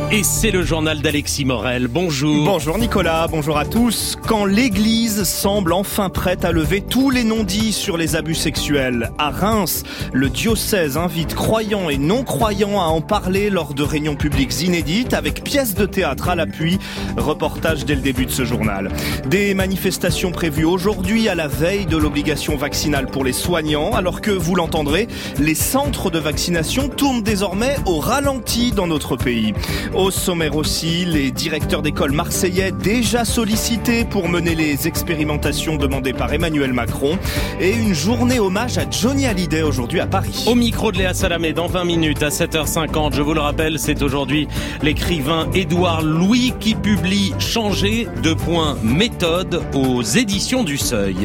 Et c'est le journal d'Alexis Morel. Bonjour. Bonjour Nicolas, bonjour à tous. Quand l'Église semble enfin prête à lever tous les non-dits sur les abus sexuels, à Reims, le diocèse invite croyants et non-croyants à en parler lors de réunions publiques inédites avec pièces de théâtre à l'appui. Reportage dès le début de ce journal. Des manifestations prévues aujourd'hui à la veille de l'obligation vaccinale pour les soignants, alors que, vous l'entendrez, les centres de vaccination tournent désormais au ralenti dans notre pays. Au sommaire aussi, les directeurs d'école marseillais déjà sollicités pour mener les expérimentations demandées par Emmanuel Macron et une journée hommage à Johnny Hallyday aujourd'hui à Paris. Au micro de Léa Salamé dans 20 minutes à 7h50. Je vous le rappelle, c'est aujourd'hui l'écrivain Édouard Louis qui publie Changer, méthode aux éditions du Seuil.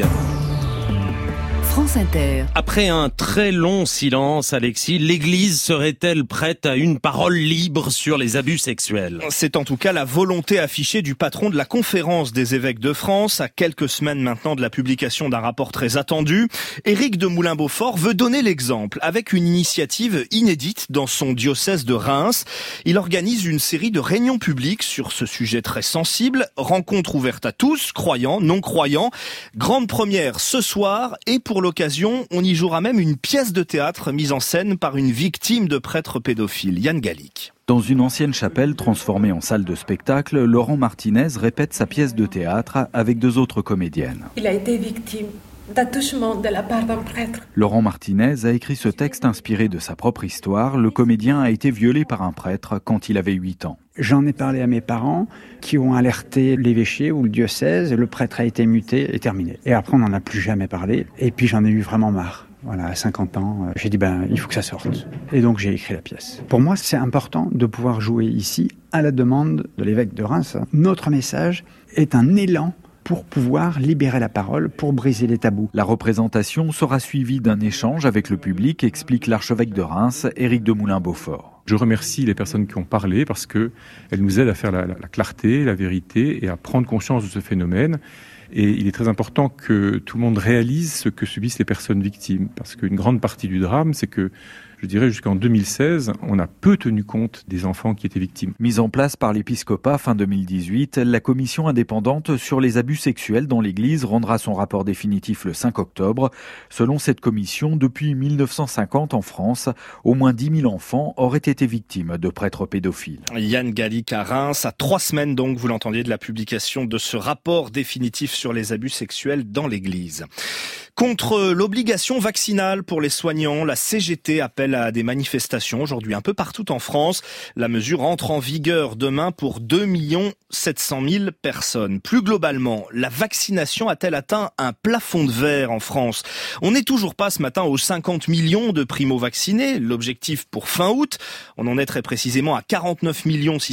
France Inter. Après un très long silence, Alexis, l'Église serait-elle prête à une parole libre sur les abus sexuels ? C'est en tout cas la volonté affichée du patron de la Conférence des évêques de France, à quelques semaines maintenant de la publication d'un rapport très attendu. Éric de Moulin-Beaufort veut donner l'exemple avec une initiative inédite dans son diocèse de Reims. Il organise une série de réunions publiques sur ce sujet très sensible, rencontres ouvertes à tous, croyants, non-croyants. Grande première ce soir et pour l'occasion, on y jouera même une pièce de théâtre mise en scène par une victime de prêtre pédophile, Yann Gallic. Dans une ancienne chapelle transformée en salle de spectacle, Laurent Martinez répète sa pièce de théâtre avec deux autres comédiennes. Il a été victime d'attouchement de la part d'un prêtre. Laurent Martinez a écrit ce texte inspiré de sa propre histoire. Le comédien a été violé par un prêtre quand il avait 8 ans. J'en ai parlé à mes parents qui ont alerté l'évêché ou le diocèse. Le prêtre a été muté et terminé. Et après, on n'en a plus jamais parlé. Et puis, j'en ai eu vraiment marre. Voilà, à 50 ans, j'ai dit, il faut que ça sorte. Et donc, j'ai écrit la pièce. Pour moi, c'est important de pouvoir jouer ici, à la demande de l'évêque de Reims. Notre message est un élan pour pouvoir libérer la parole, pour briser les tabous. La représentation sera suivie d'un échange avec le public, explique l'archevêque de Reims, Éric de Moulin-Beaufort. Je remercie les personnes qui ont parlé parce qu'elles nous aident à faire la clarté, la vérité et à prendre conscience de ce phénomène. Et il est très important que tout le monde réalise ce que subissent les personnes victimes. Parce qu'une grande partie du drame, c'est que, je dirais, jusqu'en 2016, on a peu tenu compte des enfants qui étaient victimes. Mise en place par l'épiscopat fin 2018, la commission indépendante sur les abus sexuels dans l'Église rendra son rapport définitif le 5 octobre. Selon cette commission, depuis 1950 en France, au moins 10 000 enfants auraient été victimes de prêtres pédophiles. Yann Gallic à Reims, à 3 semaines donc, vous l'entendiez, de la publication de ce rapport définitif sur les abus sexuels dans l'Église. Contre l'obligation vaccinale pour les soignants, la CGT appelle à des manifestations aujourd'hui un peu partout en France. La mesure entre en vigueur demain pour 2 700 000 personnes. Plus globalement, la vaccination a-t-elle atteint un plafond de verre en France ? On n'est toujours pas ce matin aux 50 millions de primo-vaccinés, l'objectif pour fin août. On en est très précisément à 49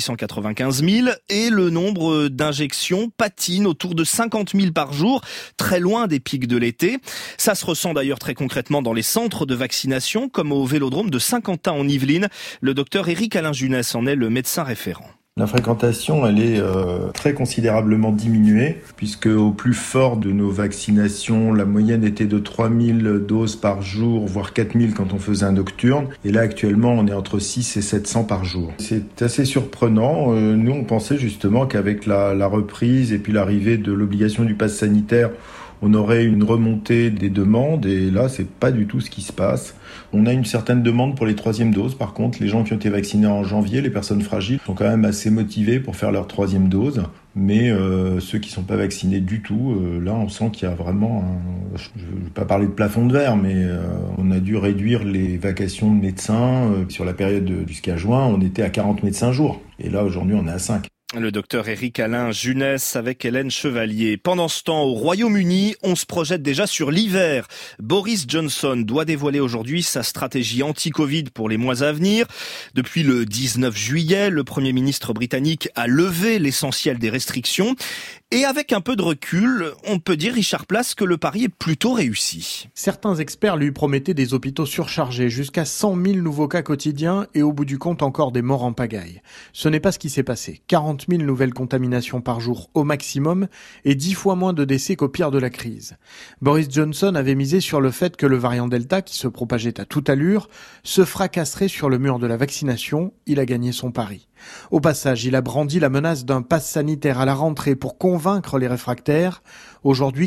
695 000 et le nombre d'injections patine autour de 50 000 par jour, très loin des pics de l'été. Ça se ressent d'ailleurs très concrètement dans les centres de vaccination, comme au Vélodrome de Saint-Quentin en Yvelines. Le docteur Éric Alain Junès en est le médecin référent. La fréquentation, elle est très considérablement diminuée, puisque au plus fort de nos vaccinations, la moyenne était de 3000 doses par jour, voire 4000 quand on faisait un nocturne. Et là, actuellement, on est entre 6 et 700 par jour. C'est assez surprenant. Nous, on pensait justement qu'avec la reprise et puis l'arrivée de l'obligation du pass sanitaire, on aurait une remontée des demandes et là, c'est pas du tout ce qui se passe. On a une certaine demande pour les 3e doses. Par contre, les gens qui ont été vaccinés en janvier, les personnes fragiles, sont quand même assez motivés pour faire leur 3e dose. Mais ceux qui sont pas vaccinés du tout, là, on sent qu'il y a vraiment, je ne vais pas parler de plafond de verre, mais on a dû réduire les vacations de médecins. Sur la période jusqu'à juin, on était à 40 médecins jour. Et là, aujourd'hui, on est à 5. Le docteur Éric Alain Junès avec Hélène Chevalier. Pendant ce temps, au Royaume-Uni, on se projette déjà sur l'hiver. Boris Johnson doit dévoiler aujourd'hui sa stratégie anti-Covid pour les mois à venir. Depuis le 19 juillet, le Premier ministre britannique a levé l'essentiel des restrictions. Et avec un peu de recul, on peut dire, Richard Place, que le pari est plutôt réussi. Certains experts lui promettaient des hôpitaux surchargés, jusqu'à 100 000 nouveaux cas quotidiens et au bout du compte encore des morts en pagaille. Ce n'est pas ce qui s'est passé. 40 000 nouvelles contaminations par jour au maximum et 10 fois moins de décès qu'au pire de la crise. Boris Johnson avait misé sur le fait que le variant Delta, qui se propageait à toute allure, se fracasserait sur le mur de la vaccination. Il a gagné son pari. Au passage, il a brandi la menace d'un pass sanitaire à la rentrée pour convaincre les réfractaires. Aujourd'hui,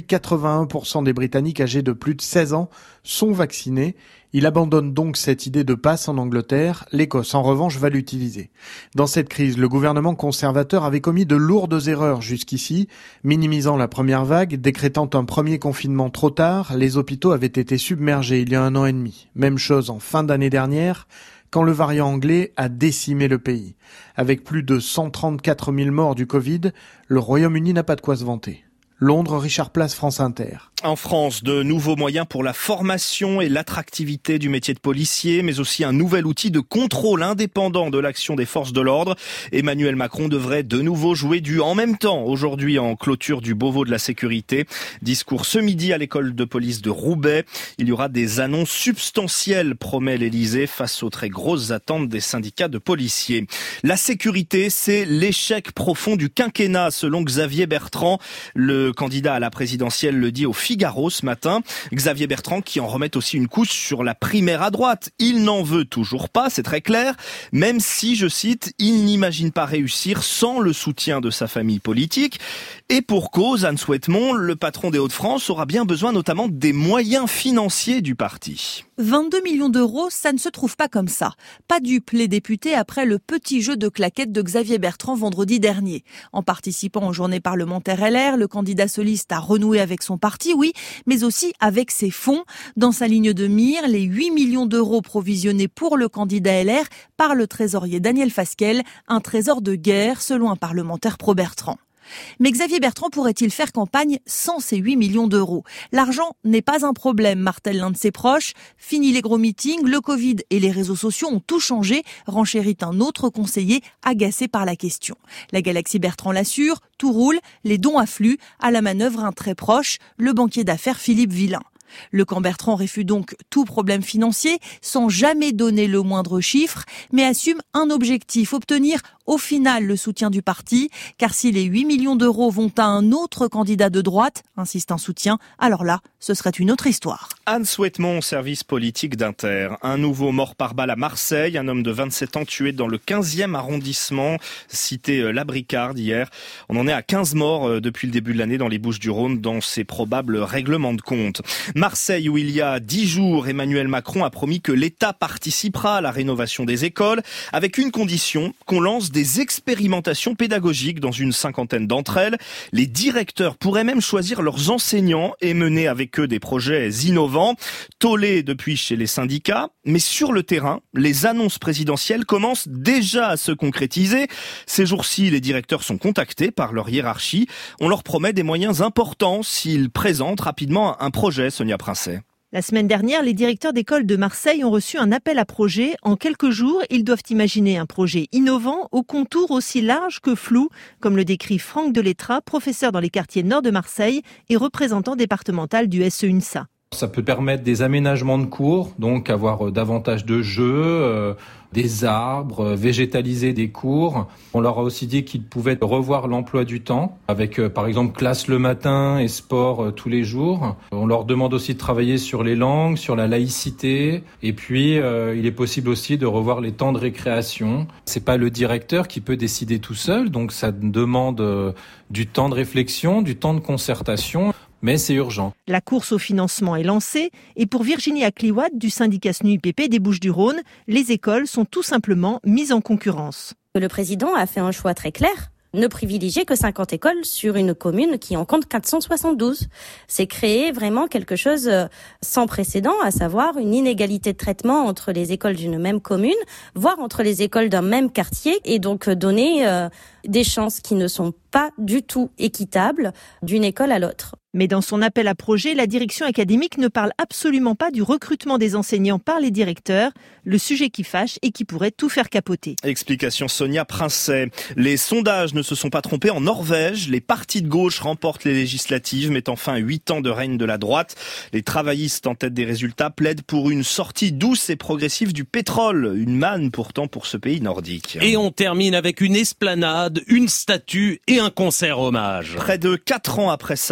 81% des Britanniques âgés de plus de 16 ans sont vaccinés. Il abandonne donc cette idée de pass en Angleterre. L'Écosse, en revanche, va l'utiliser. Dans cette crise, le gouvernement conservateur avait commis de lourdes erreurs jusqu'ici, minimisant la première vague, décrétant un premier confinement trop tard. Les hôpitaux avaient été submergés il y a 1 an et demi. Même chose en fin d'année dernière, quand le variant anglais a décimé le pays. Avec plus de 134 000 morts du Covid, le Royaume-Uni n'a pas de quoi se vanter. Londres, Richard Place, France Inter. En France, de nouveaux moyens pour la formation et l'attractivité du métier de policier, mais aussi un nouvel outil de contrôle indépendant de l'action des forces de l'ordre. Emmanuel Macron devrait de nouveau jouer du en même temps aujourd'hui en clôture du Beauvau de la sécurité. Discours ce midi à l'école de police de Roubaix. Il y aura des annonces substantielles, promet l'Élysée, face aux très grosses attentes des syndicats de policiers. La sécurité, c'est l'échec profond du quinquennat, selon Xavier Bertrand. Le candidat à la présidentielle le dit au Figaro ce matin. Xavier Bertrand qui en remet aussi une couche sur la primaire à droite. Il n'en veut toujours pas, c'est très clair, même si, je cite, il n'imagine pas réussir sans le soutien de sa famille politique. Et pour cause, Anne Souhaitemont, le patron des Hauts-de-France, aura bien besoin notamment des moyens financiers du parti. 22 millions d'euros, ça ne se trouve pas comme ça. Pas dupes les députés après le petit jeu de claquettes de Xavier Bertrand vendredi dernier. En participant aux journées parlementaires LR, le candidat soliste a renoué avec son parti, oui, mais aussi avec ses fonds. Dans sa ligne de mire, les 8 millions d'euros provisionnés pour le candidat LR par le trésorier Daniel Fasquelle, un trésor de guerre selon un parlementaire pro-Bertrand. Mais Xavier Bertrand pourrait-il faire campagne sans ces 8 millions d'euros ? L'argent n'est pas un problème, martèle l'un de ses proches. Fini les gros meetings, le Covid et les réseaux sociaux ont tout changé, renchérit un autre conseiller agacé par la question. La galaxie Bertrand l'assure, tout roule, les dons affluent, à la manœuvre un très proche, le banquier d'affaires Philippe Villain. Le camp Bertrand réfute donc tout problème financier sans jamais donner le moindre chiffre, mais assume un objectif, obtenir au final le soutien du parti, car si les 8 millions d'euros vont à un autre candidat de droite, insiste un soutien, alors là, ce serait une autre histoire. Anne Souhaitemont, service politique d'Inter. Un nouveau mort par balle à Marseille, un homme de 27 ans tué dans le 15e arrondissement, cité La Bricarde hier. On en est à 15 morts depuis le début de l'année dans les Bouches-du-Rhône, dans ces probables règlements de compte. Marseille, où il y a 10 jours, Emmanuel Macron a promis que l'État participera à la rénovation des écoles, avec une condition, qu'on lance des expérimentations pédagogiques dans une 50aine d'entre elles. Les directeurs pourraient même choisir leurs enseignants et mener avec eux des projets innovants. Tollé depuis chez les syndicats, mais sur le terrain, les annonces présidentielles commencent déjà à se concrétiser. Ces jours-ci, les directeurs sont contactés par leur hiérarchie. On leur promet des moyens importants s'ils présentent rapidement un projet, Sonia Princet. La semaine dernière, les directeurs d'école de Marseille ont reçu un appel à projet. En quelques jours, ils doivent imaginer un projet innovant aux contours aussi larges que flous, comme le décrit Franck Delettra, professeur dans les quartiers nord de Marseille et représentant départemental du SE-UNSA. Ça peut permettre des aménagements de cours, donc avoir davantage de jeux, des arbres, végétaliser des cours. On leur a aussi dit qu'ils pouvaient revoir l'emploi du temps, avec par exemple classe le matin et sport tous les jours. On leur demande aussi de travailler sur les langues, sur la laïcité, et puis il est possible aussi de revoir les temps de récréation. C'est pas le directeur qui peut décider tout seul, donc ça demande du temps de réflexion, du temps de concertation. Mais c'est urgent. La course au financement est lancée et pour Virginie Acliwad du syndicat SNUIPP des Bouches-du-Rhône, les écoles sont tout simplement mises en concurrence. Le président a fait un choix très clair. Ne privilégier que 50 écoles sur une commune qui en compte 472. C'est créer vraiment quelque chose sans précédent, à savoir une inégalité de traitement entre les écoles d'une même commune, voire entre les écoles d'un même quartier, et donc donner des chances qui ne sont pas du tout équitables d'une école à l'autre. Mais dans son appel à projet, la direction académique ne parle absolument pas du recrutement des enseignants par les directeurs, le sujet qui fâche et qui pourrait tout faire capoter. Explication Sonia Princet. Les sondages ne se sont pas trompés. En Norvège, les partis de gauche remportent les législatives, mettant fin à 8 ans de règne de la droite. Les travaillistes en tête des résultats plaident pour une sortie douce et progressive du pétrole, une manne pourtant pour ce pays nordique. Et on termine avec une esplanade, une statue et un concert hommage. Près de 4 ans après sa mort,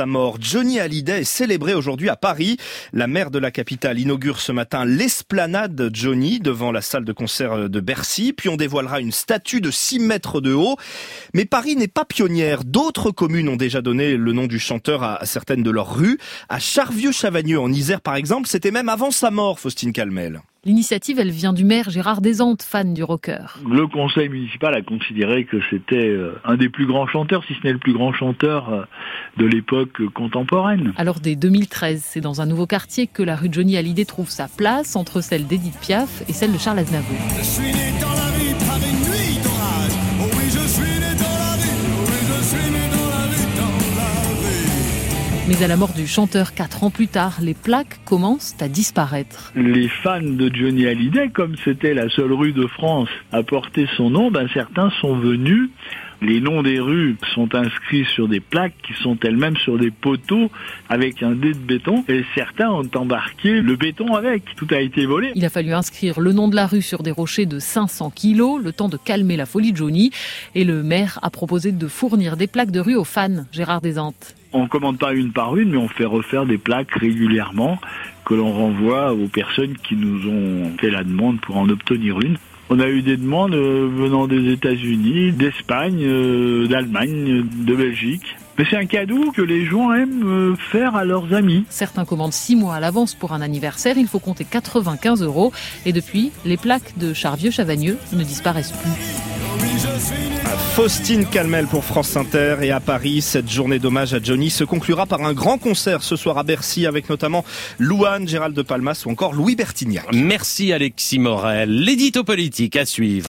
Johnny Hallyday est célébré aujourd'hui à Paris. La maire de la capitale inaugure ce matin l'esplanade Johnny devant la salle de concert de Bercy. Puis on dévoilera une statue de 6 mètres de haut. Mais Paris n'est pas pionnière. D'autres communes ont déjà donné le nom du chanteur à certaines de leurs rues. À Charvieux-Chavagneux en Isère par exemple, c'était même avant sa mort, Faustine Calmel. L'initiative, elle vient du maire Gérard Desantes, fan du rocker. Le conseil municipal a considéré que c'était un des plus grands chanteurs, si ce n'est le plus grand chanteur de l'époque contemporaine. Alors dès 2013, c'est dans un nouveau quartier que la rue Johnny Hallyday trouve sa place, entre celle d'Édith Piaf et celle de Charles Aznavour. Je suis né dans la rue par une nuit d'orage. Oh oui, je suis né dans la rue. Oh oui, je suis né dans la rue, dans la rue. Mais à la mort du chanteur 4 ans plus tard, les plaques commencent à disparaître. Les fans de Johnny Hallyday, comme c'était la seule rue de France à porter son nom, certains sont venus. Les noms des rues sont inscrits sur des plaques qui sont elles-mêmes sur des poteaux avec un dé de béton et certains ont embarqué le béton avec. Tout a été volé. Il a fallu inscrire le nom de la rue sur des rochers de 500 kilos, le temps de calmer la folie de Johnny. Et le maire a proposé de fournir des plaques de rue aux fans, Gérard Desantes. On ne commande pas une par une, mais on fait refaire des plaques régulièrement que l'on renvoie aux personnes qui nous ont fait la demande pour en obtenir une. On a eu des demandes venant des États-Unis, d'Espagne, d'Allemagne, de Belgique. Mais c'est un cadeau que les gens aiment faire à leurs amis. Certains commandent 6 mois à l'avance pour un anniversaire. Il faut compter 95 €. Et depuis, les plaques de Charvieux-Chavagneux ne disparaissent plus. Faustine Calmel pour France Inter. Et à Paris, cette journée d'hommage à Johnny se conclura par un grand concert ce soir à Bercy avec notamment Louane, Gérald de Palmas ou encore Louis Bertignac. Merci Alexis Morel. L'édito politique à suivre.